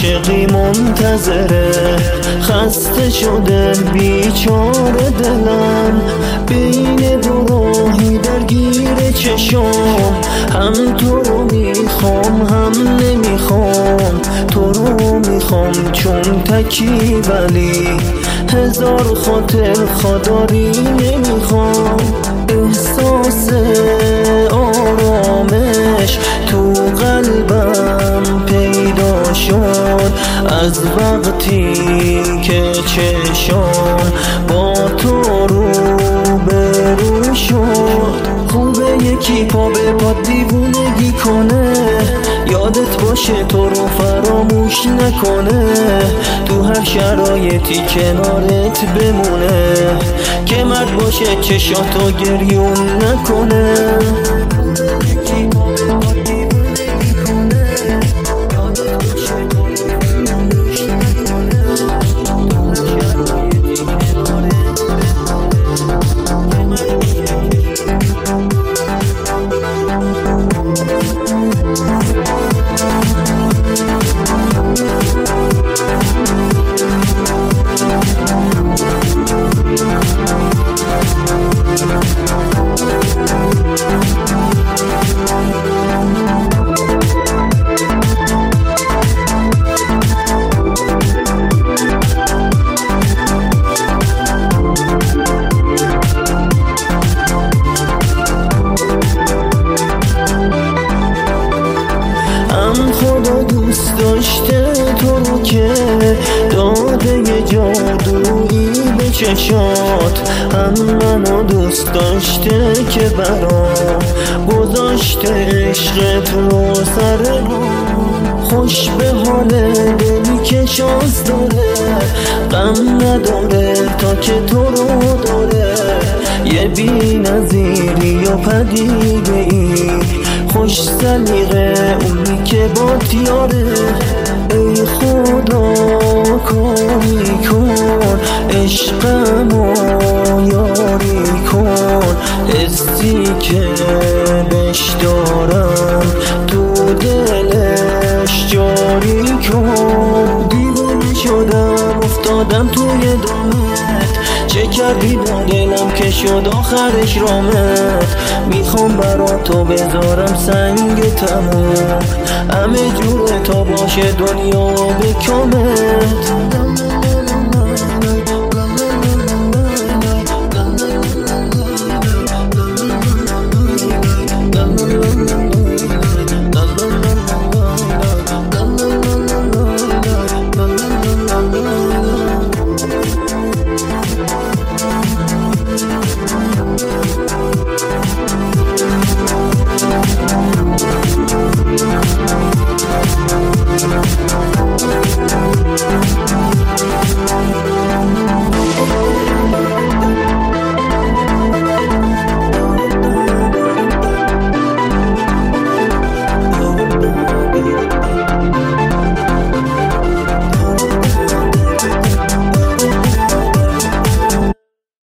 عاشقی منتظره، خسته شده بیچاره دلم، بین دو راهی درگیر چشام، هم تو رو میخوام هم نمیخوام، تو رو میخوام چون تکی ولی هزار خاطر خداری نمیخوام. احساس آرامش تو قلبم پیدا شد از وقتی که چشام با تو روبرو شد. خوبه یکی پا به پا دیوونگی کنه، یادت باشه تو رو فراموش نکنه، تو هر شرایطی کنارت بمونه، که مرد باشه چشاتو گریون نکنه. خدا دوست داشته تو رو که داده یه جادویی به چشات، هم منو دوست داشته که برام گذاشته عشقت رو سر رو. خوش به حال دلی که شانس داره، غم نداره تا که تو رو داره، یه بی نظیری و پدیده ای خوش سلیقه اونی که با تیاره. ای خدا کاری کن عشقمو یاری کن، حسی که بش دارم تو دلش جاری کن. دیوونه شدم افتادم توی دامت، چه کردی با دلم که شد آخرش رامت. میخوام برا تو بذارم سنگ تموم، همه جوره تا باشه دنیا به کامت.